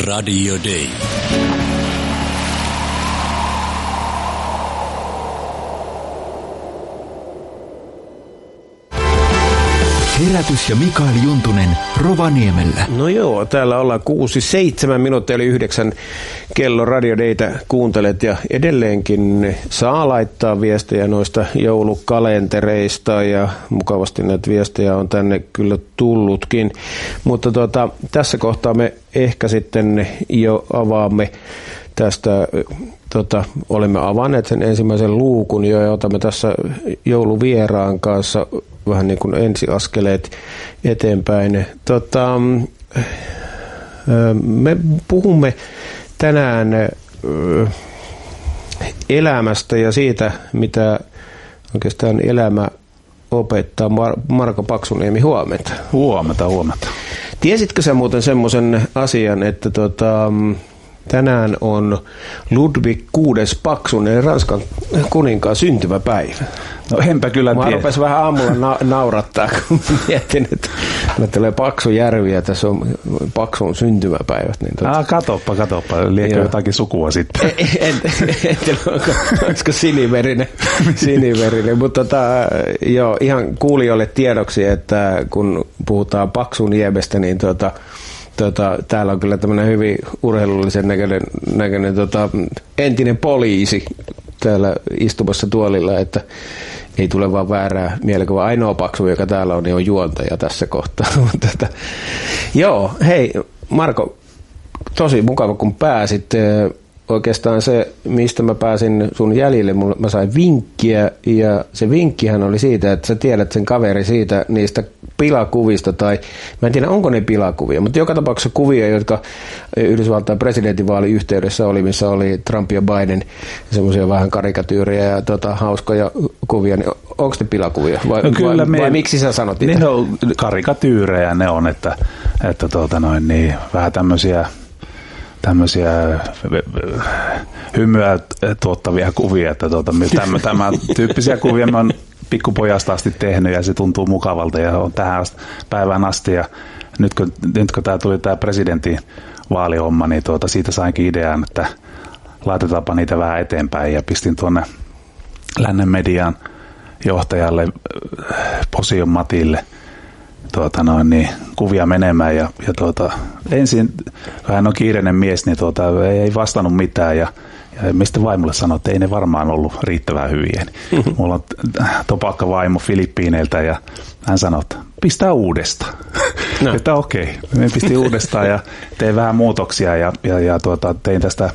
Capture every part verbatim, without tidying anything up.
Radio Day. Herätys ja Mikael Juntunen Rovaniemellä. No joo, täällä ollaan kuusi, seitsemän minuuttia, eli yhdeksän kello Radio Daytä kuuntelet ja edelleenkin saa laittaa viestejä noista joulukalentereista ja mukavasti näitä viestejä on tänne kyllä tullutkin. Mutta tota, tässä kohtaa me ehkä sitten jo avaamme tästä, tota, olemme avanneet sen ensimmäisen luukun jo ja otamme tässä jouluvieraan kanssa vähän niin kuin ensiaskeleet eteenpäin. Tota, me puhumme tänään elämästä ja siitä, mitä oikeastaan elämä opettaa. Mar- Marko Paksuniemi, huomenta. Huomenta, huomenta. Tiesitkö sä muuten semmoisen asian, että tota, tänään on Ludwig kuudes Paksunen, Ranskan kuninkaan syntymäpäivä? No enpä kyllä tiedä. Mä rupesin vähän aamulla na- naurattaa, kun mietin, että mä tulee Paksu Järvi ja tässä on Paksun syntymäpäivät. Niin tota... Ah, katoppa, katoppa. Liekö joo. Jotakin sukua sitten? En, en, en tiedä, onko, olisiko siniverinen, siniverinen. Mutta tota, joo, ihan kuulijoille tiedoksi, että kun puhutaan Paksuniemestä, niin tota, Tota, täällä on kyllä tämmöinen hyvin urheilullisen näköinen, näköinen tota, entinen poliisi täällä istumassa tuolilla, että ei tule vaan väärää mielikuvaa. Ainoa Paksu, joka täällä on, niin on juontaja tässä kohtaa. Tätä. Joo, hei Marko, tosi mukava kun pääsit. Oikeastaan se, mistä mä pääsin sun jäljille, mä sain vinkkiä ja se vinkkihän oli siitä, että sä tiedät sen kaveri siitä niistä pilakuvista tai mä en tiedä onko ne pilakuvia, mutta joka tapauksessa kuvia, jotka Yhdysvaltain presidentinvaalin yhteydessä oli, missä oli Trump ja Biden, semmoisia vähän karikatyyrejä ja tota, hauskoja kuvia, niin onko ne pilakuvia vai, no kyllä vai, me, vai miksi sä sanot niitä? Ne on karikatyyrejä, ne on, että, että tuota noin, niin, vähän tämmöisiä tämmöisiä hymyä tuottavia kuvia, että tuota, tämän, tämän tyyppisiä kuvia mä oon pikkupojasta asti tehnyt ja se tuntuu mukavalta ja on tähän päivään asti ja nyt kun, nyt kun tää tuli tää presidentin vaalihomma, niin tuota, siitä sainkin idean, että laitetaanpa niitä vähän eteenpäin ja pistin tuonne lännen median johtajalle Posion Matille tuota noin, niin, kuvia menemään ja, ja tuota, ensin, kun hän on kiireinen mies, niin tuota, ei, ei vastannut mitään ja, ja mistä vaimolle sanoi, että ei ne varmaan ollut riittävän hyviä. Mm-hmm. Mulla on topakka vaimo Filippiineiltä ja hän sanoi, että pistää uudestaan. No. Että okei, okay. Me pistin uudestaan ja tein vähän muutoksia ja, ja, ja tuota, tein tästä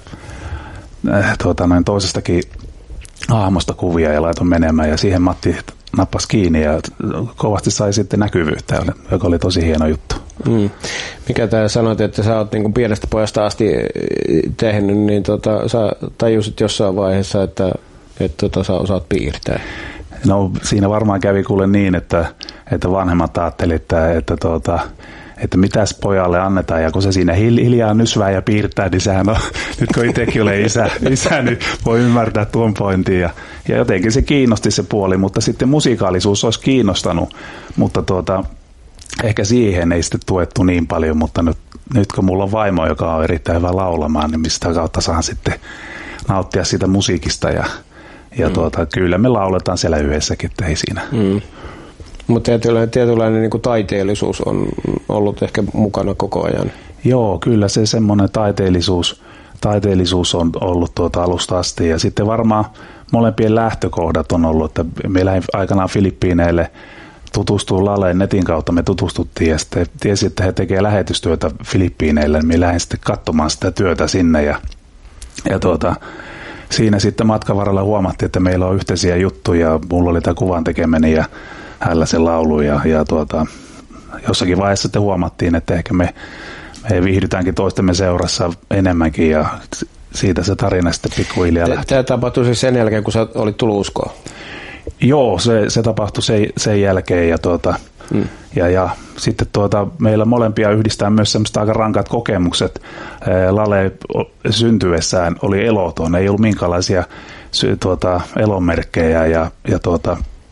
äh, tuota, noin toisestakin hahmosta kuvia ja laitoin menemään ja siihen Matti nappasi kiinni ja kovasti sai sitten näkyvyyttä, joka oli tosi hieno juttu. Mm. Mikä tää sanoit, että sä oot niin pienestä pojasta asti tehnyt, niin tota, sä tajusit jossain vaiheessa, että, että tota, sä osaat piirtää? No siinä varmaan kävi kuule niin, että, että vanhemmat ajattelivat, että, että, tuota, että mitäs pojalle annetaan, ja kun se siinä hiljaa nysvää ja piirtää, niin sehän on, nyt kun itsekin olen isä, isä, niin voi ymmärtää tuon pointin, ja, ja jotenkin se kiinnosti se puoli, mutta sitten musikaalisuus olisi kiinnostanut, mutta tuota, ehkä siihen ei sitten tuettu niin paljon, mutta nyt, nyt kun mulla on vaimo, joka on erittäin hyvä laulamaan, niin mistä kautta saan sitten nauttia siitä musiikista, ja, ja mm. tuota, kyllä me lauletaan siellä yhdessäkin, että ei siinä. Mm. Mutta tietynlainen, tietynlainen niin kuin taiteellisuus on ollut ehkä mukana koko ajan. Joo, kyllä se semmoinen taiteellisuus, taiteellisuus on ollut tuota alusta asti. Ja sitten varmaan molempien lähtökohdat on ollut, että me lähdin aikanaan Filippiineille tutustua Laleen netin kautta, me tutustuttiin ja sitten tiesin, että he tekevät lähetystyötä Filippiineille, niin me lähdin sitten katsomaan sitä työtä sinne ja, ja tuota, siinä sitten matkan varrella huomattiin, että meillä on yhteisiä juttuja, mulla oli tämä kuvan tekeminen ja hänellä se laulu ja, ja tuota, jossakin vaiheessa sitten huomattiin, että ehkä me, me viihdytäänkin toistemme seurassa enemmänkin ja siitä se tarina sitten pikkuhiljaa lähti. Tämä tapahtui siis sen jälkeen, kun sä olit tullut uskoon? Joo, se, se tapahtui sen, sen jälkeen ja, tuota, mm. ja, ja sitten tuota, meillä molempia yhdistää myös semmoista aika rankat kokemukset. Lale syntyessään oli eloton, ei ollut minkälaisia tuota, elonmerkkejä ja, ja tuota,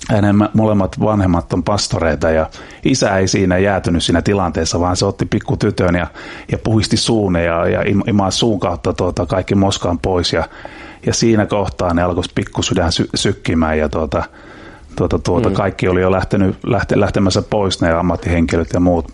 hänen molemmat vanhemmat on pastoreita ja isä ei siinä jäätynyt siinä tilanteessa, vaan se otti pikkutytön ja, ja puhisti suun ja, ja imaa suun kautta tuota, kaikki moskaan pois ja, ja siinä kohtaa ne alkoi pikkusydän sy- sykkimään ja tuota, tuota, tuota, mm. kaikki oli jo lähtenyt, lähte, lähtemässä pois, ne ammattihenkilöt ja muut.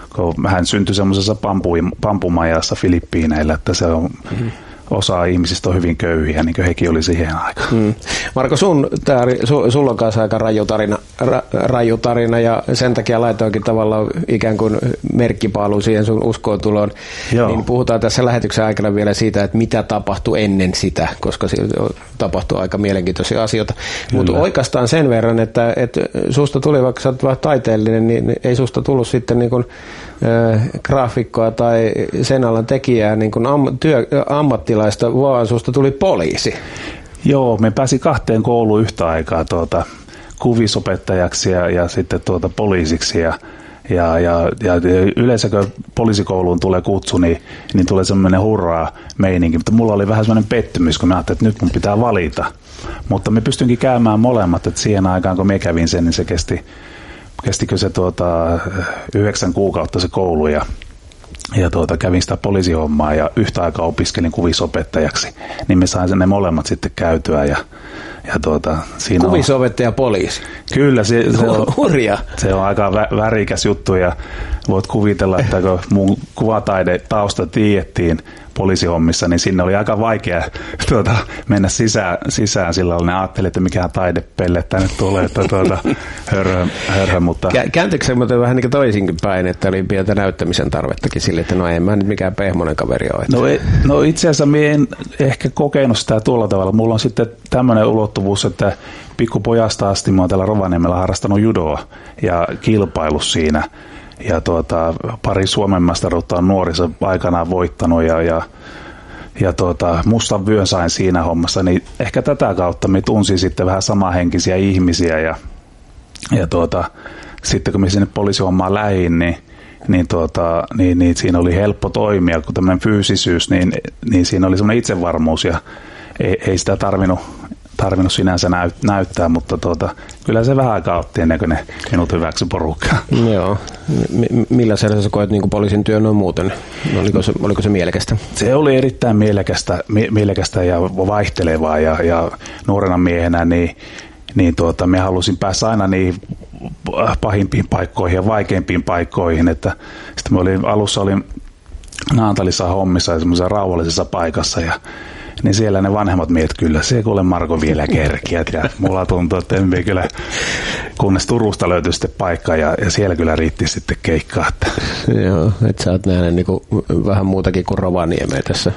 Hän syntyi semmoisessa pampu, pampumajassa Filippiineillä, että se on... Mm. Osa ihmisistä on hyvin köyhiä, niin kuin hekin oli siihen aikaan. Mm. Marko, sun, tää, su, sulla on kanssa aika raju tarina, ra, raju tarina ja sen takia laitoinkin tavallaan ikään kuin merkkipaalu siihen sun uskoon tuloon. Niin puhutaan tässä lähetyksen aikana vielä siitä, että mitä tapahtui ennen sitä, koska tapahtui aika mielenkiintoisia asioita. Mutta oikeastaan sen verran, että, että susta tuli, vaikka sä olet vähän taiteellinen, niin ei susta tullut sitten niin kuin, äh, graafikkoa tai sen alan tekijää niin kuin am, työ, ammattilaista, vaan susta tuli poliisi. Joo, me pääsi kahteen kouluun yhtä aikaa tuota, kuvisopettajaksi ja, ja sitten tuota, poliisiksi. Ja, ja, ja, ja yleensä kun poliisikouluun tulee kutsu, niin, niin tulee semmoinen hurraa meininki. Mutta mulla oli vähän semmoinen pettymys, kun mä ajattelin, että nyt mun pitää valita. Mutta me pystynkin käymään molemmat, että siihen aikaan kun me kävin sen, niin se kesti, kestikö se tuota, yhdeksän kuukautta se koulu ja Ja tuota, kävin sitä poliisihommaa ja yhtä aikaa opiskelin kuvisopettajaksi, niin me sain ne molemmat sitten käytyä. Ja, ja tuota, siinä kuvisopettaja poliisi? Kyllä, se, se, on, Hurja. se on aika vä, värikäs juttu ja voit kuvitella, että kun mun kuvataide tausta tiedettiin poliisihommissa, niin sinne oli aika vaikea tuota, mennä sisään, sisään sillä ne ajatteli, että mikä taidepelle tänne tulee, että tuota, hörhö, hörhö, mutta... Kääntyykö se muuten vähän niin toisinkin päin, että oli pientä näyttämisen tarvettakin sille, että no ei mä nyt mikään pehmonen kaveri ole. No, ei, no itse asiassa minä en ehkä kokenut sitä tuolla tavalla. Mulla on sitten tämmöinen ulottuvuus, että pikkupojasta asti mä oon täällä Rovaniemellä harrastanut judoa ja kilpailu siinä. Ja tuota, pari Suomen mestaruutta on nuorissa aikanaan voittanut ja, ja, ja tuota, mustan vyön sain siinä hommassa, niin ehkä tätä kautta me tunsin sitten vähän samanhenkisiä ihmisiä ja, ja tuota, sitten kun me sinne poliisihommaan lähdin, niin, niin, tuota, niin, niin siinä oli helppo toimia, kun tämmöinen fyysisyys, niin, niin siinä oli semmoinen itsevarmuus ja ei, ei sitä tarvinnut tarvinnut sinänsä näyt, näyttää, mutta tuota, kyllä se vähän aikaa otti ennen kuin ne minut hyväksy porukkaa. Joo. M- millä sä koet niin kuin poliisin työn noin muuten? Oliko se, oliko se mielekästä? Se oli erittäin mielekästä, mie- mielekästä ja vaihtelevaa ja, ja nuorena miehenä niin, niin tuota, me halusin päästä aina niihin pahimpiin paikkoihin ja vaikeimpiin paikkoihin. Että, sitten mä olin, alussa olin Naantalissa hommissa ja semmoisessa rauhallisessa paikassa ja niin siellä ne vanhemmat miehet kyllä, se kuule Marko vielä kerkiät ja mulla tuntuu, että en kyllä, kunnes Turusta löytyi sitten paikka ja, ja siellä kyllä riitti sitten keikkaa. Että. Joo, että sä oot nähnyt niin kuin vähän muutakin kuin Rovaniemeä tässä.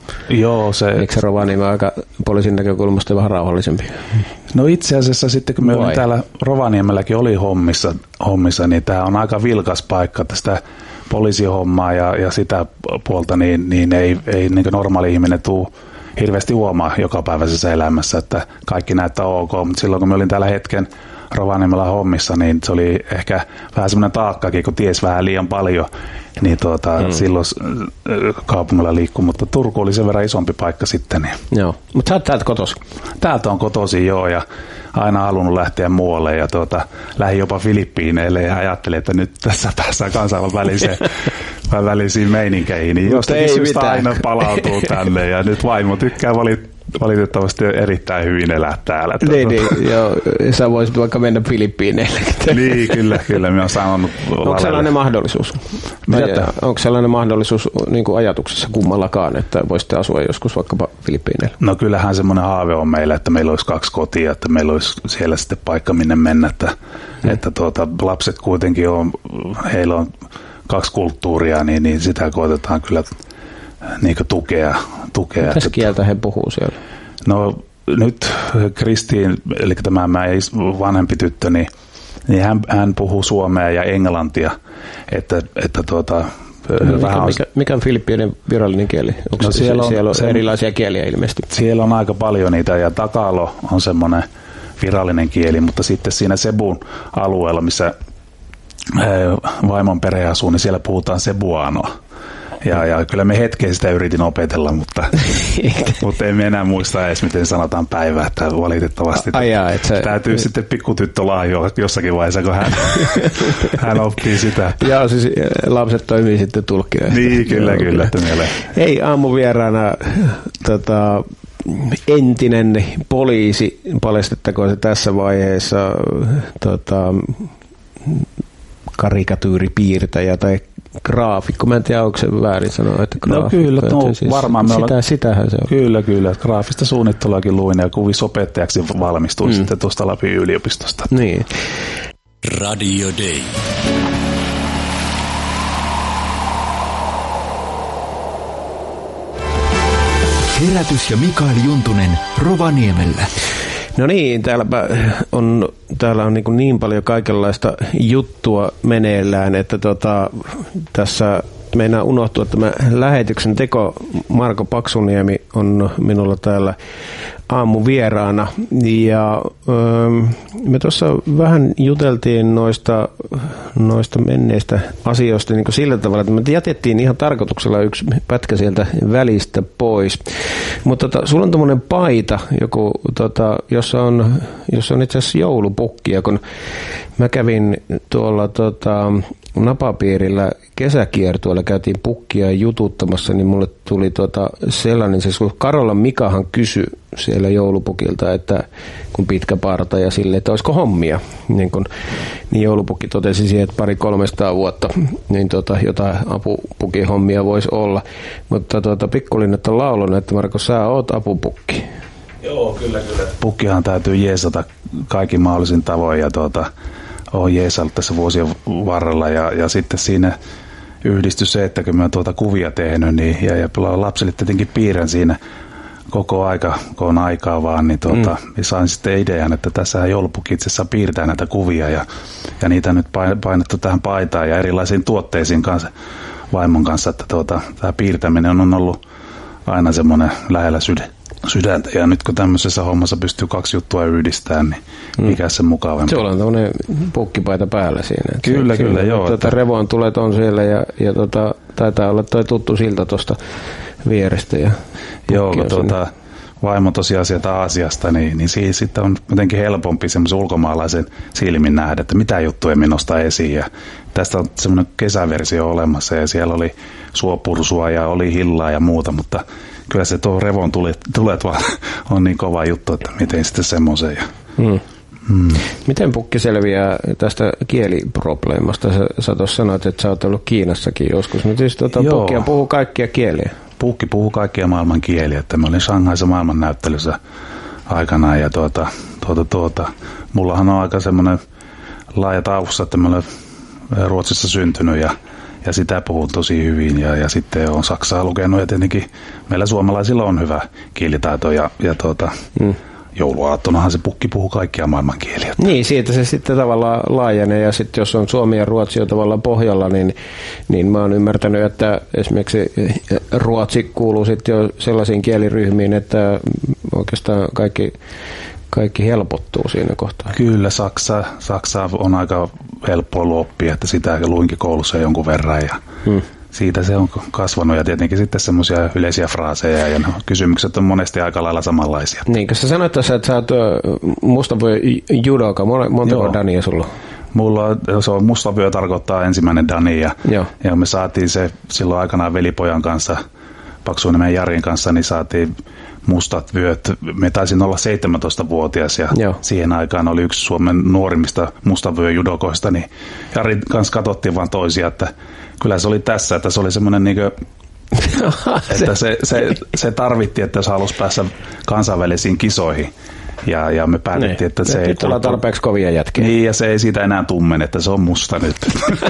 Joo, se... Eikö se Rovaniemi aika poliisin näkökulmasta vähän rauhallisempi? No itse asiassa sitten kun me olin täällä Rovaniemelläkin oli hommissa, hommissa niin tämä on aika vilkas paikka tästä poliisihommaa ja, ja sitä puolta, niin, niin ei, ei niin kuin normaali ihminen tule hirveästi huomaa jokapäiväisessä elämässä, että kaikki näyttää ok, mutta silloin kun me olin täällä hetken Rovaniemellä hommissa, niin se oli ehkä vähän semmoinen taakkakin, kun ties vähän liian paljon, niin tuota, mm. silloin kaupungilla liikkuu, mutta Turku oli sen verran isompi paikka sitten. Niin. Joo, mutta sä oot täältä kotosi? Täältä on kotosi, joo, ja aina halunnut lähteä muualle, ja tuota, lähdin jopa Filippiineille ja ajattelin, että nyt tässä päässään kansainväliseen välisiin meininkeihin, niin jostakin syystä aina palautuu tänne, ja nyt vaimo tykkää valit valitettavasti erittäin hyvin elää täällä. Niin, niin joo. Sä voisit vaikka mennä Filippiineille. Niin, kyllä, kyllä. Minä olen sanonut. Onko sellainen mahdollisuus? Mitä? Onko sellainen mahdollisuus niin kuin ajatuksessa kummallakaan, että voisitte asua joskus vaikkapa Filippiineillä? No kyllähän semmoinen haave on meillä, että meillä olisi kaksi kotia, että meillä olisi siellä sitten paikka minne mennä. Että, hmm. että tuota, lapset kuitenkin on, heillä on kaksi kulttuuria, niin, niin sitä koetetaan kyllä niin tukea. tukea. Mitäs kieltä he puhuu siellä? No nyt Kristiin, eli tämä vanhempi tyttö, niin, niin hän, hän puhuu suomea ja englantia. Että, että tuota, mikä, vähän mikä, mikä on Filippiinen virallinen kieli? Onko no se, siellä on, siellä on se, erilaisia kieliä ilmeisesti? Siellä on aika paljon niitä ja Takalo on semmoinen virallinen kieli, mutta sitten siinä Cebun alueella, missä vaimon perhe asuu, niin siellä puhutaan cebuanoa. Ja, ja kyllä me hetken sitä yritin opetella, mutta, mutta en enää muista edes, miten sanotaan päivää, että valitettavasti Ai jaa, et sä... täytyy sitten pikkutyttö lahjoa jossakin vaiheessa, kun hän, hän oppii sitä. Joo, siis lapset toimii sitten tulkkina. Niin, kyllä, Joo, kyllä. kyllä. Hei, aamuvieraana tota, entinen poliisi, paljastettakoon se tässä vaiheessa, tota, karikatyyripiirtäjä tai graafikko. Mä en tiedä, onko se väärin sanoa, että graafikko. No kyllä, no, siis varmaan me sitä, ollaan... Sitähän se on. Kyllä, kyllä. Graafista suunnitteluakin luin ja kuvisopettajaksi valmistuin mm. sitten tuosta Lapin yliopistosta. Niin. Radio Day. Herätys ja Mikael Juntunen Rovaniemellä. No niin, täälläpä on, täällä on niin, niin paljon kaikenlaista juttua meneillään, että tota, tässä meinaa unohtua tämä lähetyksen teko. Marko Paksuniemi on minulla täällä aamuvieraana ja öö, me tuossa vähän juteltiin noista, noista menneistä asioista niin kuin sillä tavalla, että me jätettiin ihan tarkoituksella yksi pätkä sieltä välistä pois. Mutta tota, sulla on tommoinen paita, joku, tota, jossa on, jossa on itse asiassa joulupukki, ja kun mä kävin tuolla tota, napapiirillä kesäkiertueella, käytiin pukkia jututtamassa, niin mulle tuli tota sellainen, siis kun Karolan Mikahan kysyi siellä joulupukilta, että kun pitkä parta ja sille, että olisiko hommia, niin, kun, niin joulupukki totesi siihen, että pari kolmestaan vuotta, niin tota, jotain apupukin hommia voisi olla. Mutta tota, Pikkulinnat on laulunut, että Marko, sä oot apupukki. Joo, kyllä, kyllä. Pukkihan täytyy jeesata kaikin mahdollisin tavoin ja tuota, olen jeesannut tässä vuosien varrella ja, ja sitten siinä yhdistyi se, että kun mä tuota kuvia tehnyt niin, ja, ja lapsille tietenkin piirrän siinä koko aika, kun on aikaa vaan, niin tuota, mm. sain sitten idean, että tässähän joulupukki itse asiassa piirtää näitä kuvia ja, ja niitä nyt painettu tähän paitaan ja erilaisiin tuotteisiin kanssa vaimon kanssa, että tuota, tämä piirtäminen on ollut aina semmoinen lähellä sydän. sydäntä. Ja nyt kun tämmöisessä hommassa pystyy kaksi juttua yhdistämään, niin mikä mm. se mukavampi. Se on tämmöinen pukkipaita päällä siinä. Kyllä, se, kyllä, joo. Tuota, Revon tulet on siellä ja, ja tota, taitaa olla toi tuttu silta tuosta vierestä. Ja joo, kun tuota, vaimo tosiaan sieltä Aasiasta, niin, niin siihen sitten on jotenkin helpompi semmoisen ulkomaalaisen silmin nähdä, että mitä juttuja me nostaa esiin. Ja tästä on semmoinen kesäversio olemassa ja siellä oli suopursua ja oli hillaa ja muuta, mutta kyllä se tuo Revon tulet, tulet vaan on niin kova juttu, että miten sitten semmoisen. Ja... Hmm. Hmm. Miten pukki selviää tästä kieliprobleemasta? Sä, sä tuossa sanoit, että sä oot ollut Kiinassakin joskus, mutta siis tuota, pukkia puhuu kaikkia kieliä. Pukki puhuu kaikkia maailman kieliä. Että mä olin Shanghaissa maailmannäyttelyssä aikanaan ja tuota, tuota, tuota, mullahan on aika semmoinen laaja tausta, että mä olen Ruotsissa syntynyt ja Ja sitä puhun tosi hyvin ja, ja sitten on Saksaa lukenut ja tietenkin meillä suomalaisilla on hyvä kielitaito ja, ja tuota, mm. jouluaattonahan se pukki puhuu kaikkia maailman kieliä. Niin, siitä se sitten tavallaan laajenee ja sitten jos on Suomi ja Ruotsi on tavallaan pohjalla, niin, niin mä oon ymmärtänyt, että esimerkiksi Ruotsi kuuluu sitten jo sellaisiin kieliryhmiin, että oikeastaan kaikki Kaikki helpottuu siinä kohtaa. Kyllä, Saksa, Saksa on aika helppo ollut oppia, että sitä luinkin koulussa jonkun verran ja hmm. siitä se on kasvanut ja tietenkin sitten semmoisia yleisiä fraaseja ja no, kysymykset on monesti aika lailla samanlaisia. Niin, kun sä sanoit tässä, että sä oot mustavyö judoka, montako dania sulla on? Mulla on, se on mustavyö tarkoittaa ensimmäinen dani ja, ja me saatiin se silloin aikanaan velipojan kanssa, Paksuniemen Jarin kanssa, niin saatiin mustat vyöt. Me taisin olla seitsemäntoistavuotias ja Joo. siihen aikaan oli yksi Suomen nuorimmista mustavyöjudokoista, niin Jarin kanssa katsottiin vaan toisia, että kyllä se oli tässä, että se oli semmoinen niinkö, että se, se, se tarvittiin, että jos halusi päästä kansainvälisiin kisoihin. Ja, ja me päätettiin, niin. että se ei... Nyt ollaan tarpeeksi kovia jätkiä. Niin, ja se ei siitä enää tummen, että se on musta nyt.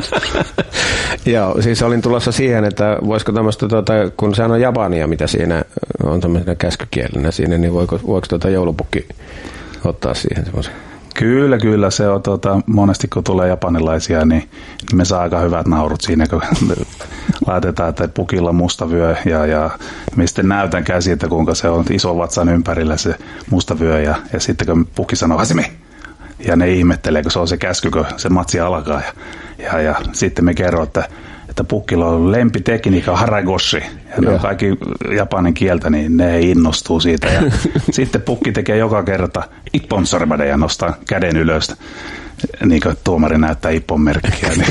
Joo, siis olin tulossa siihen, että voisiko tämmöistä, tuota, kun sehän on japania, mitä siinä on tämmöisenä käskykielenä siinä, niin voiko, voiko tuota joulupukki ottaa siihen semmoisen? Kyllä, kyllä. Se on tuota, monesti kun tulee japanilaisia, niin, niin me saa aika hyvät naurut siinä, kun laitetaan, että pukilla musta vyö ja, ja me sitten näytän käsi, että kuinka se on iso vatsan ympärillä se musta vyö ja, ja sitten kun pukki sanoo Hasimi ja ne ihmettelee, kun se on se käsky, kun se matsi alkaa ja, ja, ja sitten me kerron, että että pukkilla on lempitekniikka haragoshi, ja ne on kaikki japanin kieltä, niin ne innostuu siitä. Ja sitten pukki tekee joka kerta ippon sorbade ja nostaa käden ylös, niin kuin tuomari näyttää ippon merkkiä. Niin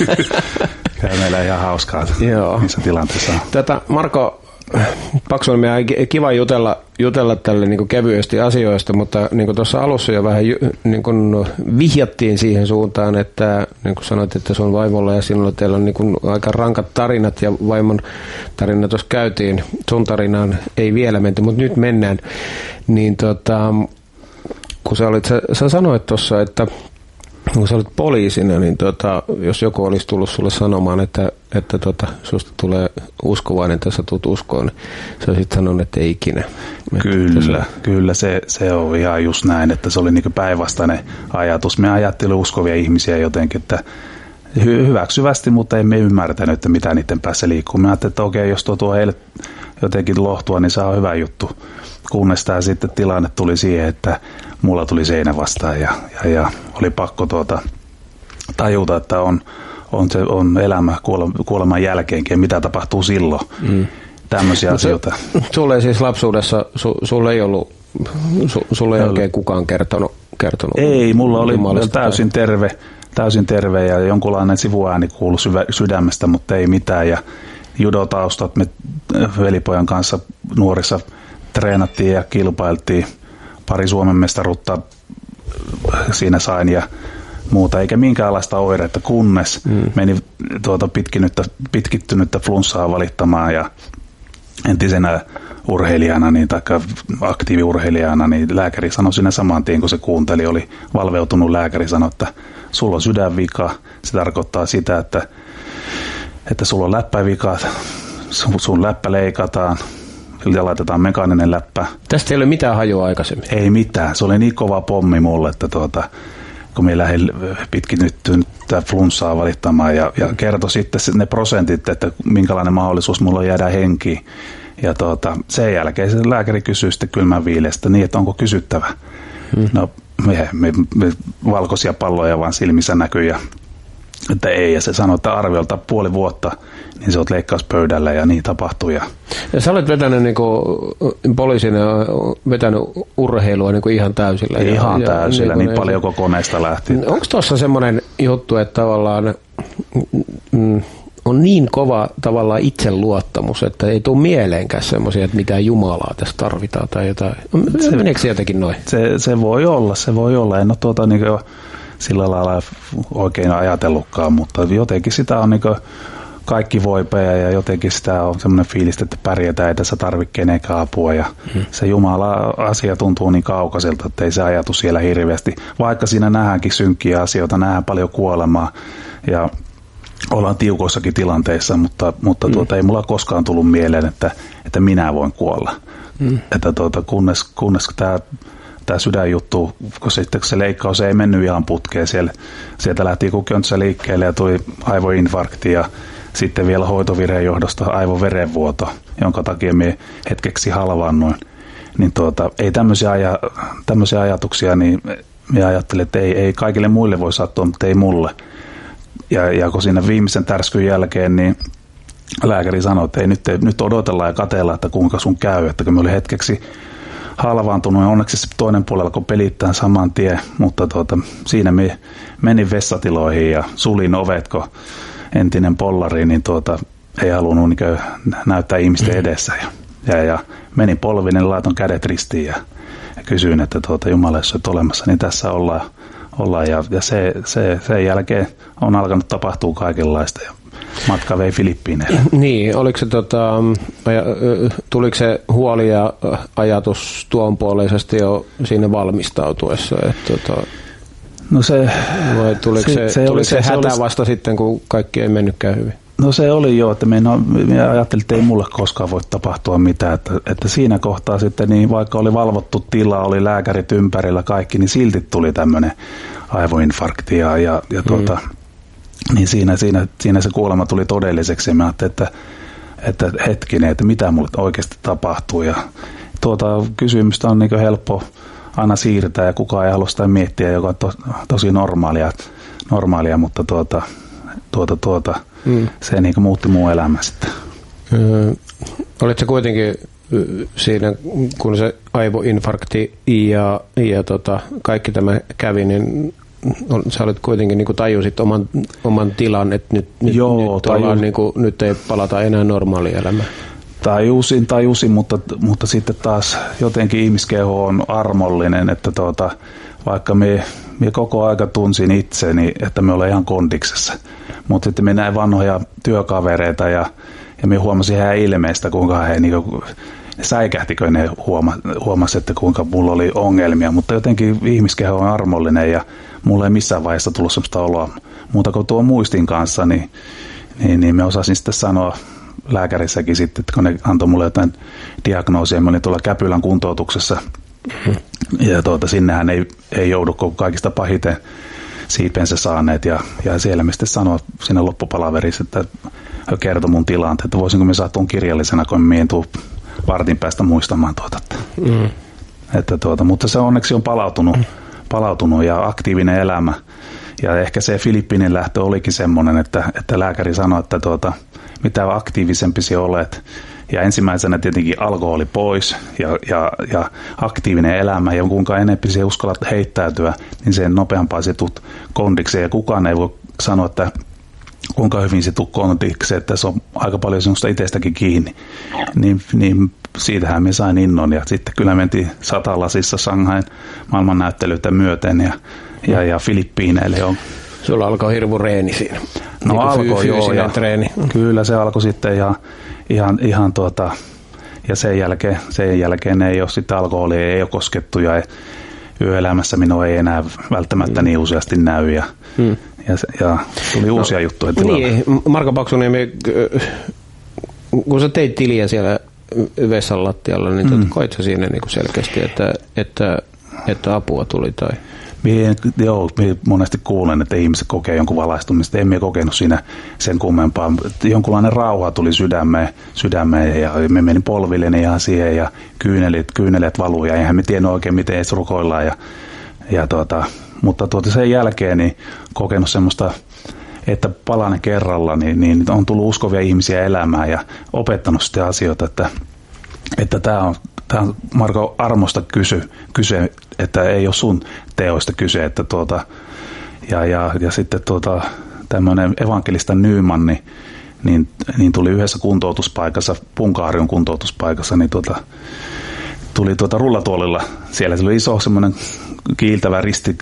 käy meillä ihan hauskaa niissä tilanteissa. Tätä Marko Paksuniemen on kiva jutella, jutella tälle niin kuin kevyesti asioista, mutta niin kuin tuossa alussa jo vähän niin kuin vihjattiin siihen suuntaan, että niin kuin sanoit, että sun vaimolla ja sinulla teillä on niin kuin aika rankat tarinat ja vaimon tarina tuossa käytiin. Sun tarinaan ei vielä menty, mutta nyt mennään. Niin tota, kun sä, olit, sä, sä sanoit tuossa, että kun sä olet poliisina, niin tota, jos joku olisi tullut sulle sanomaan, että, että tota, susta tulee uskovainen, että sä tulet uskoon, niin sä olisit sanonut, että ei ikinä. Kyllä, kyllä se, se on ihan just näin, että se oli niin päinvastainen ajatus. Me ajattelin uskovia ihmisiä jotenkin, että hy- hyväksyvästi, mutta emme ymmärtänyt, että mitä niiden päässä liikkuu. Me ajattelin, että okei, jos tuo tuo heille jotenkin lohtua, niin se on hyvä juttu. Kunnes tämä sitten tilanne tuli siihen, että mulla tuli seinä vastaan ja, ja, ja oli pakko tuota, tajuta, että on, on, se, on elämä kuoleman jälkeenkin, mitä tapahtuu silloin. Mm. Tämmöisiä asioita. Sulle ei siis lapsuudessa, su, sulle ei ollut, su, sulle ei oikein kukaan kertonut? kertonut ei, mulla oli täysin terve, täysin terve ja jonkunlainen sivuääni kuului sydämestä, mutta ei mitään. Ja judotaustat me velipojan kanssa nuorissa treenattiin ja kilpailtiin. Pari Suomen mestaruutta siinä sain ja muuta, eikä minkäänlaista oireita, kunnes mm. meni tuota pitkittynyttä flunssaa valittamaan ja entisenä urheilijana niin, tai aktiiviurheilijana, niin lääkäri sanoi sinne saman tien, kun se kuunteli, oli valveutunut lääkäri, sanoi, että sulla on sydänvika, se tarkoittaa sitä, että, että sulla on läppävika, sun läppä leikataan, ja laitetaan mekaaninen läppä. Tästä ei ole mitään hajua aikaisemmin? Ei mitään. Se oli niin kova pommi mulle, että tuota, kun me lähdin pitkinyttynyttä flunssaa valittamaan ja, ja kertoi sitten ne prosentit, että minkälainen mahdollisuus mulla on jäädä henkiin. Ja tuota, sen jälkeen se lääkäri kysyi sitten kylmän viileestä niin, että onko kysyttävä. Hmm. No me, me, me valkoisia palloja vaan silmissä näkyi ja että ei, ja se sanoi, että arviolta puoli vuotta, niin se olet leikkauspöydällä, ja niin tapahtui. Ja, ja sä olet vetänyt niin kuin, poliisina, vetänyt urheilua niin kuin ihan täysillä. Ihan ja, täysillä, ja, niin, niin paljon kuin koneesta lähti. Onko tuossa semmoinen juttu, että tavallaan mm, on niin kova tavallaan itseluottamus, että ei tule mieleenkään semmoisia, että mitään Jumalaa tässä tarvitaan tai jotain. Se, meneekö se jotenkin noin? Se, se voi olla, se voi olla. En ole tuota niin kuin sillä lailla oikein ajatellutkaan, mutta jotenkin sitä on niin kuin kaikki voipeja ja jotenkin sitä on semmoinen fiilis, että pärjätään, ei tässä tarvitse kenenkään apua ja hmm. se Jumala-asia tuntuu niin kaukaiselta, että ei se ajatus siellä hirveästi, vaikka siinä nähdäänkin synkkiä asioita, nähdään paljon kuolemaa ja ollaan tiukoissakin tilanteissa, mutta, mutta hmm. tuota, ei mulla koskaan tullut mieleen, että, että minä voin kuolla. Hmm. Että tuota, kunnes, kunnes tämä tämä sydänjuttu, kun sitten se leikkaus ei mennyt ihan putkeen, siellä, sieltä lähti joku köntsä liikkeelle ja tuli aivoinfarkti ja sitten vielä hoitovirheen johdosta aivoverenvuoto, jonka takia me hetkeksi halvaannuin. Niin tuota, ei tämmöisiä, aja, tämmöisiä ajatuksia, niin me ajattelin, että ei, ei kaikille muille voi sattua, mutta ei mulle. Ja, ja kun siinä viimeisen tärskyn jälkeen, niin lääkäri sanoi, että ei, nyt, nyt odotellaan ja katsellaan, että kuinka sun käy, että kun me oli hetkeksi halvaantunut ja onneksi se toinen puolella alkoi pelittää saman tien, mutta tuota, siinä me menin vessatiloihin ja sulin ovet, kun entinen pollari niin tuota, ei halunnut niin näyttää ihmisten edessä. Ja, ja, ja menin polvinen, laiton kädet ristiin ja, ja kysyin, että tuota, Jumala, jos olet olemassa, niin tässä ollaan. ollaan. Ja, ja se, se, sen jälkeen on alkanut tapahtua kaikenlaista ja matka vei Filippiineille. Niin, oliko se, tota, tuliko se huoli ja ajatus tuonpuoleisesti jo siinä valmistautuessa? Että, tota, no se, vai tuliko se, se, se, tuliko se, se hätä se vasta sitten, kun kaikki ei mennytkään hyvin? No se oli jo, että minä ajattelin, että ei mulle koskaan voi tapahtua mitään. Että, että siinä kohtaa sitten, niin vaikka oli valvottu tila, oli lääkärit ympärillä kaikki, niin silti tuli tämmöinen aivoinfarkti ja, ja, ja mm. tuota, niin siinä, siinä, siinä se kuolema tuli todelliseksi ja mä ajattelin, että, että hetkinen, että mitä mulle oikeasti tapahtuu ja tuota kysymystä on niin kuin helppo aina siirtää ja kukaan ei halua sitä miettiä, joka on to, tosi normaalia, normaalia mutta tuota, tuota, tuota, mm. se niin kuin muutti mun elämä sitten. Öö, olitko kuitenkin siinä, kun se aivoinfarkti ja, ja tota, kaikki tämä kävi, niin sä olet kuitenkin niin kuin tajusit oman, oman tilan, että nyt, nyt, Joo, nyt, ollaan, niin kuin, nyt ei palata enää normaalielämään. Tajusin, tajusin, mutta, mutta sitten taas jotenkin ihmiskeho on armollinen, että tuota, vaikka me, me koko aika tunsin itseni, että me ollaan ihan kondiksessa, mutta sitten me näin vanhoja työkavereita ja, ja me huomasin ihan ilmeistä, kuinka he niin kuin, säikähtikö ne huoma, huomasi, että kuinka mulla oli ongelmia, mutta jotenkin ihmiskeho on armollinen ja mulla ei missään vaiheessa tullut sellaista oloa muuta kuin tuon muistin kanssa, niin, niin, niin me osasin sitten sanoa lääkärissäkin sitten, että kun ne antoi mulle jotain diagnoosia, mä olin tuolla Käpylän kuntoutuksessa mm-hmm. ja tuota, sinnehän ei, ei joudu kaikista pahiten siipensä saaneet ja, ja siellä me sitten sanoi siinä loppupalaverissa, että kertoi mun tilanteen, että voisinko me saada tuon kirjallisena, kun me en tuu vartin päästä muistamaan tuota. Mm. Että tuota, mutta se onneksi on palautunut, mm. palautunut ja aktiivinen elämä. Ja ehkä se Filippiinin lähtö olikin semmoinen, että, että lääkäri sanoi, että tuota, mitä aktiivisempi sinä olet. Ja ensimmäisenä tietenkin alkoholi pois ja, ja, ja aktiivinen elämä. Ja kuinka enemmän sinä uskallat heittäytyä, niin sen nopeampaa se tulet kondikseen. Ja kukaan ei voi sanoa, että kuinka hyvin se tulet kondikseen, että se on aika paljon sinusta itsestäkin kiinni. Niin, niin siitähän me sain innon. Ja sitten kyllä mentiin Satalasissa Shanghain maailmannäyttelyitä myöten ja, ja, ja Filippiineille on. Sulla alkoi hirvu reeni siinä. No niin alkoi joo. Ja treeni. Kyllä se alkoi sitten ja ihan, ihan tuota, ja sen jälkeen, sen jälkeen ei ole sitten alkoholia, ei ole koskettu ja yöelämässä minua ei enää välttämättä niin useasti näy ja, hmm. ja, ja tuli uusia no, juttuja tilalle. Niin, Marko Paksuniemi, kun sä teit tiliä siellä vessan lattialla, niin hmm. koit sä siinä niin kuin selkeästi, että, että, että apua tuli tai... Mie, joo, mie monesti kuulen, että ihmiset kokee jonkun valaistumista. En mie kokenut siinä sen kummempaa. Jonkunlainen rauha tuli sydämeen, sydämeen ja me menin polvilleni ihan siihen ja kyynelet, kyynelet valuu ja eihän me tiennyt oikein miten edes rukoillaan. Ja, ja tuota, mutta tuota sen jälkeen niin kokenut semmoista, että palan kerralla, niin, niin on tullut uskovia ihmisiä elämään ja opettanut sitten asioita, että, että tämä on Tämä on Marko armosta kysy, kyse, että ei ole sun teoista kyse, että tuota, ja, ja, ja sitten tuota, tämmöinen evankelista Nyman, niin, niin, niin tuli yhdessä kuntoutuspaikassa, Punkaharjun kuntoutuspaikassa, niin tuota, tuli tuota rullatuolilla, siellä se oli iso semmoinen kiiltävä risti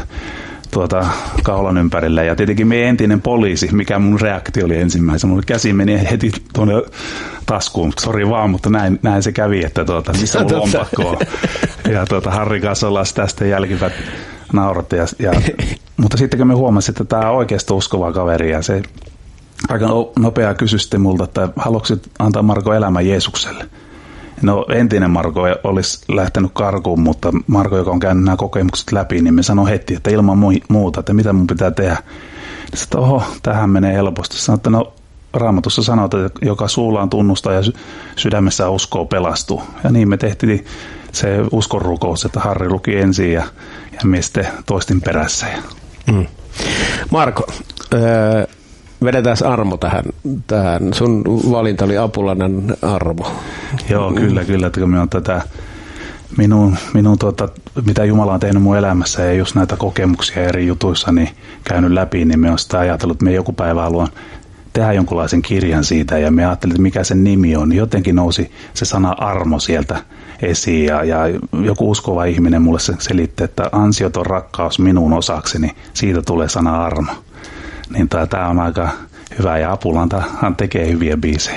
tuota, kaulan ympärillä ja tietenkin meidän entinen poliisi, mikä mun reaktio oli ensimmäisenä, mun käsi meni heti tuonne taskuun, sori vaan, mutta näin, näin se kävi, että tuota, missä mun lompakko on. Ja tuota, Harri kanssa ollaan tästä jälkivät nauratti. Ja, ja, mutta sitten kun me huomasin, että tämä on oikeasti uskova kaveri ja se aika nopeaa kysyi sitten multa, että haluatko antaa Marko elämän Jeesukselle? No entinen Marko olisi lähtenyt karkuun, mutta Marko, joka on käynyt nämä kokemukset läpi, niin me sanoi heti, että ilman muuta, että mitä mun pitää tehdä. Sitten, että oho, tähän menee helposti. Sanoin, että no Raamatussa sanotaan, että joka suullaan tunnustaa ja sydämessä uskoo pelastuu. Ja niin me tehtiin se uskonrukous, että Harri luki ensin ja, ja me sitten toistin perässä. Mm. Marko, öö, vedetään armo tähän, tähän. Sun valinta oli Apulainen Armo. Joo, kyllä, kyllä. Että minä on tätä, minun, minun tuota, mitä Jumala on tehnyt mun elämässä ja just näitä kokemuksia eri jutuissa niin käynyt läpi, niin me on sitä ajatellut, että me joku päivä haluan tehdä jonkunlaisen kirjan siitä ja me ajattelin, että mikä sen nimi on. Jotenkin nousi se sana armo sieltä esiin ja, ja joku uskova ihminen mulle se selitti, että ansioton rakkaus minun osakseni, siitä tulee sana armo. Niin tämä on aika hyvä ja Apulantahan tekee hyviä biisejä.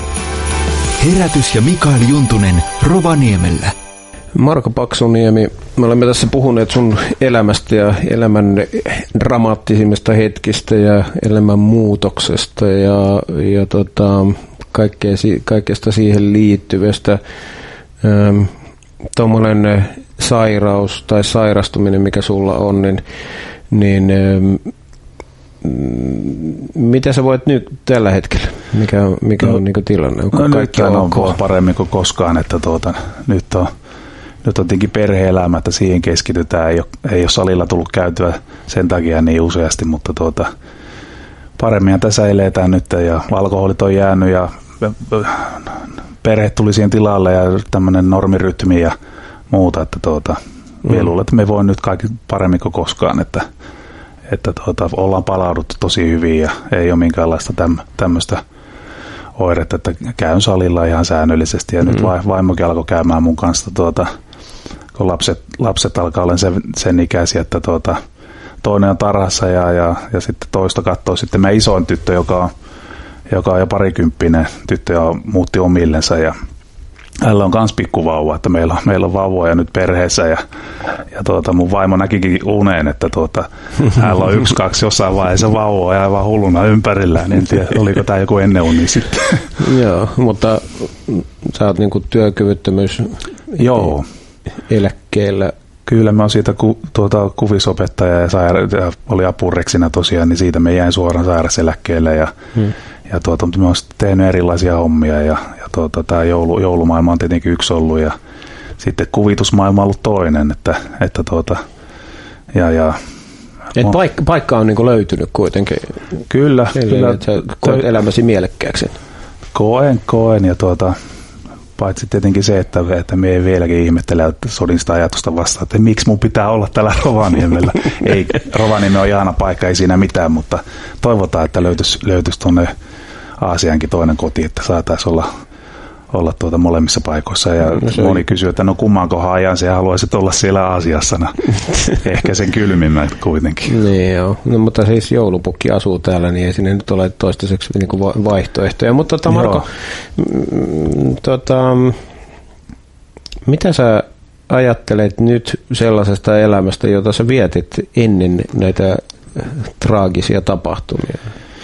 Herätys ja Mikael Juntunen Rovaniemellä. Marko Paksuniemi, me olemme tässä puhuneet sun elämästä ja elämän dramaattisimmista hetkistä ja elämän muutoksesta ja, ja tota, kaikkea, kaikesta siihen liittyvästä. Ähm, tuommoinen sairaus tai sairastuminen, mikä sulla on, niin, niin ähm, mitä sä voit nyt tällä hetkellä? Mikä on, mikä no, on niin kuin tilanne? Onko no, kaikki on, on paremmin kuin koskaan, että tuota, nyt on Nyt on tietenkin perhe-elämä, että siihen keskitytään. Ei ole, ei ole salilla tullut käytyä sen takia niin useasti, mutta tuota, paremmin tässä eletään nyt ja alkoholit on jäänyt ja perhe tuli siihen tilalle ja tämmöinen normirytmi ja muuta, että tuota, mm. minä luulen, että me voi nyt kaikki paremmin kuin koskaan, että, että tuota, ollaan palauduttu tosi hyvin ja ei ole minkäänlaista täm, tämmöistä oiretta, että käyn salilla ihan säännöllisesti ja mm. nyt vaimokin alkoi käymään mun kanssa, tuota, kun lapset, lapset alkaa olla sen, sen ikäisiä, että tuota, toinen on tarhassa ja, ja, ja sitten toista katsoo sitten meidän isoin tyttö, joka on, joka on jo parikymppinen tyttö ja muutti omillensa ja hänellä on myös pikkuvauva, että meillä on, meillä on vauvoja nyt perheessä ja, ja tuota, mun vaimo näkikin uneen, että tuota, hänellä on yksi, kaksi jossain vaiheessa vauvoa ja aivan hulluna ympärillään, en tiedä, oliko tämä joku ennenuni sitten. Joo, mutta sä oot niinku työkyvyttömyys Joo. eläkkeellä. Kyllä mä oon siitä ku, tuota, kuvisopettaja ja, saira- ja oli apureksina tosiaan, niin siitä me jäin suoraan sairaseläkkeelle ja, hmm. ja tuota, mä oon tehnyt erilaisia hommia ja, ja tuota, tämä joulu, joulumaailma on tietenkin yksi ollut ja sitten kuvitusmaailma on ollut toinen, että, että tuota, ja, ja Et paik- paikka on niinku löytynyt kuitenkin. Kyllä. Eli, kyllä että sä koet elämäsi mielekkääksi. Koen, koen ja tuota, paitsi tietenkin se, että, että me ei vieläkin ihmettele, että sodin sitä ajatusta vastaan, että miksi mun pitää olla täällä Rovaniemellä. Ei, Rovaniemi on ihana paikka, ei siinä mitään, mutta toivotaan, että löytyisi, löytyisi tuonne Aasiankin toinen koti, että saataisiin olla, olla tuota molemmissa paikoissa. Ja no moni kysyy, että no kummankohan ajan se haluaisit olla siellä Aasiassa. No, ehkä sen kylmimmän kuitenkin. Niin joo, no, mutta siis joulupukki asuu täällä, niin ei sinne nyt ole toistaiseksi niin kuin vaihtoehtoja. Mutta tota, Marko, m- tota, mitä sä ajattelet nyt sellaisesta elämästä, jota sä vietit ennen näitä traagisia tapahtumia?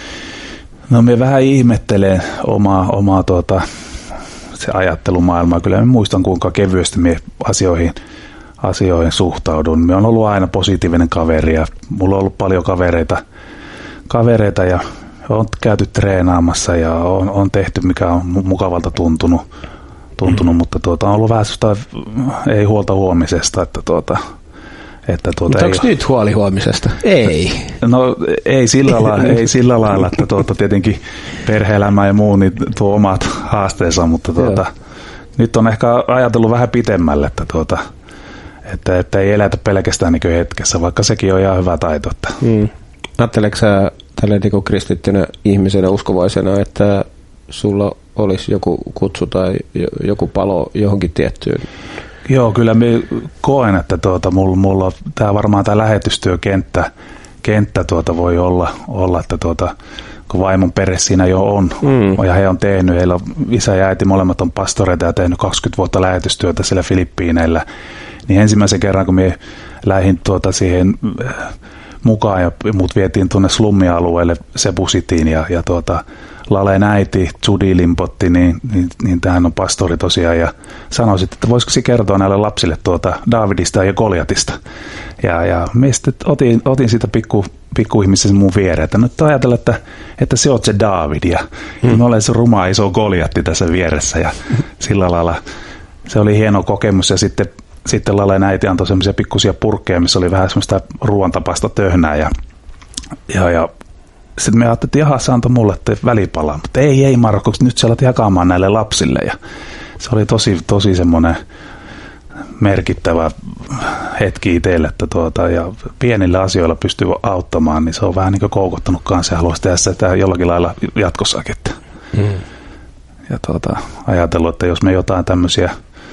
No me vähän ihmettelen omaa, omaa tuota, se ajattelumaailmaa. Kyllä mä muistan, kuinka kevyesti me asioihin, asioihin suhtaudun. Me on ollut aina positiivinen kaveri ja mulla on ollut paljon kavereita, kavereita ja on käyty treenaamassa ja on, on tehty, mikä on mukavalta tuntunut, tuntunut mm. mutta tuota, on ollut vähän sitä, ei huolta huomisesta, että tuota, Että tuota mutta onko nyt huoli huomisesta? Ei. No ei sillä lailla, ei sillä lailla että tuota, tietenkin perhe-elämä ja muu niin tuo omat haasteensa, mutta tuota, nyt on ehkä ajatellut vähän pitemmälle, että, tuota, että, että ei elätä pelkästään niin hetkessä, vaikka sekin on ihan hyvä taito. Että. Hmm. Ajatteleeko sä tällä niin kristittynä ihmisenä, uskovaisena, että sulla olisi joku kutsu tai joku palo johonkin tiettyyn? Joo, kyllä minä koen, että tuota, mulla, mulla tämä varmaan tämä lähetystyökenttä kenttä tuota voi olla, olla että tuota, kun vaimon perhe siinä jo on, mm. ja he on tehnyt, heillä on isä ja äiti molemmat on pastoreita ja tehnyt kaksikymmentä vuotta lähetystyötä siellä Filippiineillä, niin ensimmäisen kerran kun minä lähdin tuota siihen mukaan ja mut vietiin tuonne slummialueelle Cebu Cityin ja, ja tuota, Lalen äiti, Judy Limpotti, niin, niin, niin tämähän on pastori tosiaan, ja sanoi sitten, että voisiko se kertoa näille lapsille tuota Daavidista ja Goliatista. Ja, ja minä sitten otin, otin siitä pikku, pikkuihmisen mun viereen, että nyt ajatella, että, että se oot se Daavid, ja hmm. mä olen se ruma iso Goliatti tässä vieressä, ja sillä lailla se oli hieno kokemus, ja sitten, sitten Lalen äiti antoi semmoisia pikkusia purkkeja, missä oli vähän semmoista ruoantapaista töhnää, ja, ja, ja sitten me ajattelin, että jaha, se antoi mulle välipalaa, mutta ei, ei Marko, nyt sä alat jakamaan näille lapsille. Ja se oli tosi, tosi semmoinen merkittävä hetki itselle, että tuota, ja pienillä asioilla pystyy auttamaan, niin se on vähän niin kuin koukuttanut kanssa ja haluaisi tehdä sitä jollakin lailla jatkossakin. Mm. Ja tuota, ajatellut, että jos me jotain tämmöisiä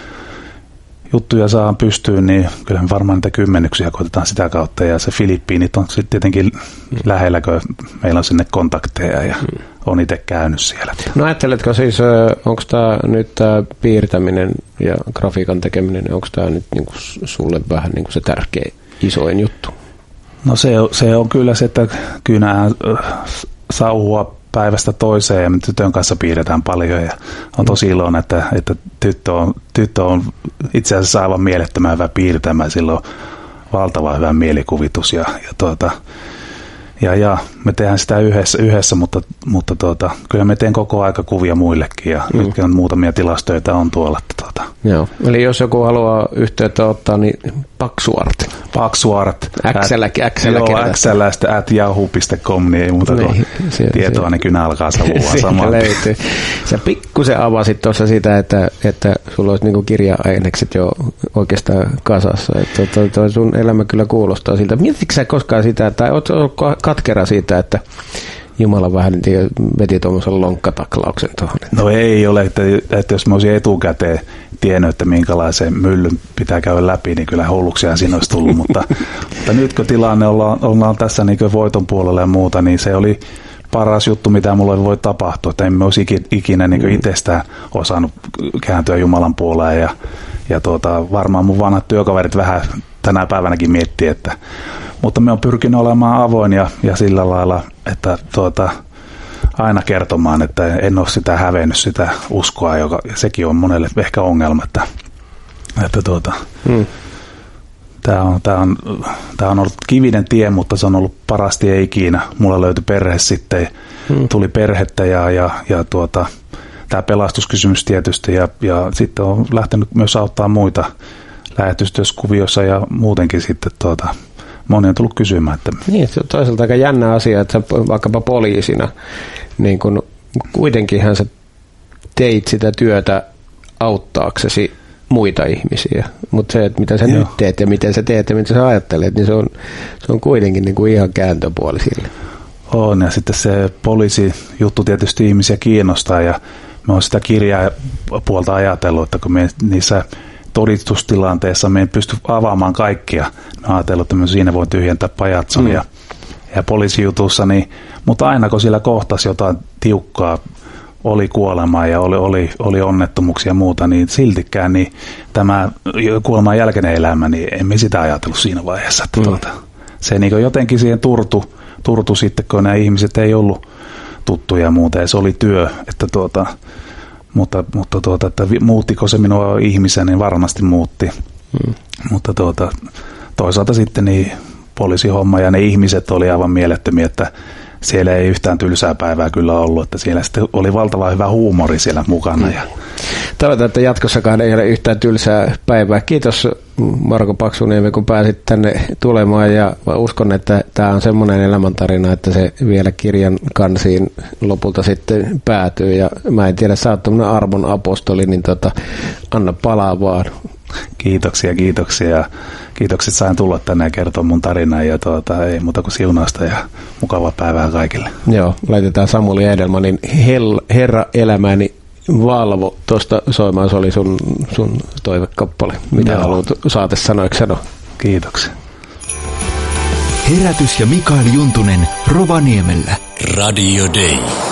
juttuja saadaan pystyyn, niin kyllä me varmaan niitä kymmenyksiä koitetaan sitä kautta. Ja se Filippiinit on sitten tietenkin mm. lähellä, kun meillä on sinne kontakteja ja mm. on itse käynyt siellä. No ajatteletko siis, onko tämä nyt tämä piirtäminen ja grafiikan tekeminen, onko tämä nyt niinku sulle vähän niinku se tärkeä isoin juttu? No se, se on kyllä se, että kynää sauhua päivästä toiseen ja me tytön kanssa piirretään paljon ja on tosi iloinen, että, että tyttö, on, tyttö on itse asiassa aivan mielettömän hyvä piirtämään, sillä on valtavan hyvä mielikuvitus ja, ja, tuota, ja, ja me tehdään sitä yhdessä, yhdessä mutta, mutta tuota, kyllä me teen koko aika kuvia muillekin ja mm. nyt on muutamia tilastöitä on tuolla, että tuota, Joo, eli jos joku haluaa yhteyttä ottaa, niin Paksuart. Paksuart. Äksellä, äksellä Joo, äksellä sitten at yahoo piste com, niin ei muuta kuin niin, tietoa, niin kynä alkaa savua samaan. Löytyy. Sä pikkusen avasit tuossa sitä, että, että sulla olisi niinku kirja-ainekset jo oikeastaan kasassa. Että toi, toi sun elämä kyllä kuulostaa siltä. Mietitkö sä koskaan sitä, tai ootko katkera siitä, että Jumala vähän veti tuommoisen lonkkataklauksen tuohon? No ei ole, että, että jos mä olisin etukäteen tiennyt, että minkälaisen myllyn pitää käydä läpi, niin kyllä hulluksia siinä olisi tullut. mutta, mutta nyt kun tilanne ollaan, ollaan tässä niin voiton puolella ja muuta, niin se oli paras juttu, mitä mulle voi tapahtua. Että emme olisi ikinä niin itsestään osannut kääntyä Jumalan puoleen. Ja, ja tuota, varmaan mun vanhat työkaverit vähän tänä päivänäkin miettii, että mutta me on pyrkinyt olemaan avoin ja, ja sillä lailla, että tuota, aina kertomaan, että en ole sitä hävennyt, sitä uskoa, joka sekin on monelle ehkä ongelma, että, että tuota, hmm. tämä on, tämä on, tämä on ollut kivinen tie, mutta se on ollut paras tie ikinä. Mulla löytyi perhe sitten, hmm. tuli perhettä ja, ja, ja tuota, tämä pelastuskysymys tietysti ja, ja sitten on lähtenyt myös auttaa muita lähetystyöskuviossa ja muutenkin sitten tuota, moni on tullut kysymään. Että niin, se on toisaalta aika jännä asia, että vaikkapa poliisina, niin kun kuitenkinhan sä teit sitä työtä auttaaksesi muita ihmisiä, mutta se, että mitä sä Joo. nyt teet ja miten sä teet ja miten sä ajattelet, niin se on, se on kuitenkin niin kuin ihan kääntöpuoli sille. On, ja sitten se poliisijuttu tietysti ihmisiä kiinnostaa, ja mä oon sitä kirjaa puolta ajatellut, että kun me niissä todistustilanteessa me ei pysty avaamaan kaikkia. Mä ajatellut, että mä siinä voin tyhjentää pajatson mm. ja, ja poliisijutussa, niin, mutta aina kun siellä kohtasi jotain tiukkaa, oli kuolemaa ja oli, oli, oli onnettomuuksia ja muuta, niin siltikään niin tämä kuoleman jälkeinen elämä, niin emme sitä ajatellut siinä vaiheessa. Että mm. tuota, se niin jotenkin siihen turtu, turtu sitten, kun nämä ihmiset ei ollut tuttuja ja muuta, ja se oli työ, että tuota, Mutta, mutta tuota, että muuttiko se minua ihmisen, niin varmasti muutti. Hmm. Mutta tuota, toisaalta sitten niin poliisihomma ja ne ihmiset oli aivan mielettömiä, että siellä ei yhtään tylsää päivää kyllä ollut, että siellä sitten oli valtavan hyvä huumori siellä mukana. Hmm. Ja toivotaan, että jatkossakaan ei ole yhtään tylsää päivää. Kiitos Marko Paksuniemi, kun pääsit tänne tulemaan, ja uskon, että tämä on semmoinen elämäntarina, että se vielä kirjan kansiin lopulta sitten päätyy, ja mä en tiedä, sä oot tämmöinen armon apostoli, niin tota, anna palaa vaan. Kiitoksia, kiitoksia. Kiitokset sain tulla tänne ja kertoa mun tarinaa, ja tuota, ei muuta kuin siunausta ja mukavaa päivää kaikille. Joo, laitetaan Samuli Edelmanin Herra elämäni valvo tuosta soimaan, se oli sun, sun toivekappale. Mitä Joo. haluat saatesanoiksi sanoa? Kiitoksia. Herätys ja Mikael Juntunen Rovaniemellä. Radio Day.